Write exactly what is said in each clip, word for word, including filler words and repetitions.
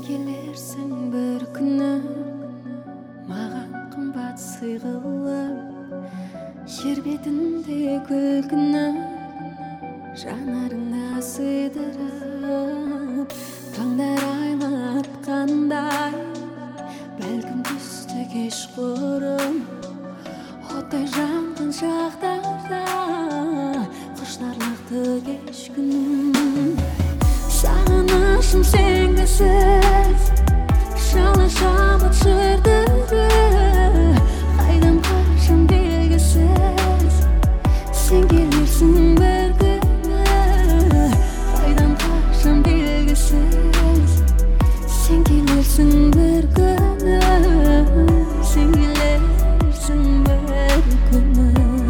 келерсің бір күні, маған қымбат сый қылып, жер бетінде күлкіні жанарыңа сыйдырып. Таңдар айлатқандай, бәлкім түсті кешқұрым, оттай жанған шақтарда құштарлықты кеш күнім. Сағынышым сенгісіз, шала шабыт жырдыры, қайдан қашам белгісіз, сен келерсің бір күні. Қайдан қашам белгісіз, сен келерсің бір күні. Сен келерсің бір күні.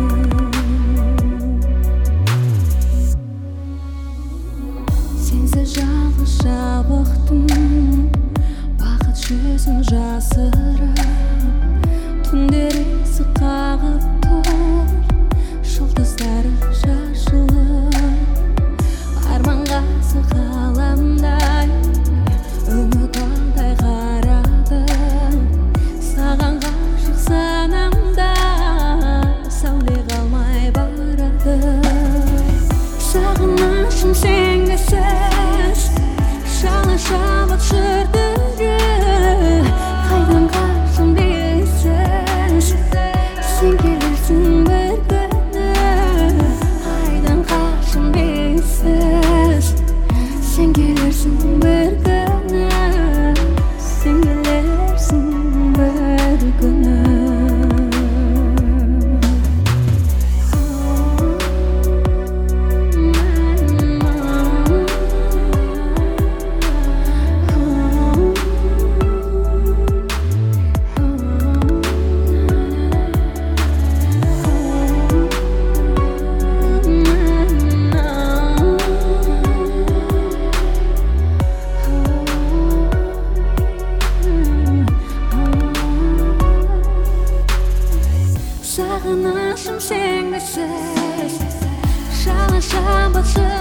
Сенсіз жалғыз жабықтым, бақыт жүзін жасырып, түндер есік қағып тұр, жұлдыздары шашылып. Арманға сықаламдай, үміт алдай қарады, саған ғашық санамда сәуле қалмай барады. Сағынышым сенгісіз, шала шабыт жырдыры, қайдан қашам белгісіз, сен келерсің бір күні. Қайдан қашам белгісіз, сен келерсің бір күні. Сен келерсің бір күні. Сағынышым сенгісіз, шала шабыт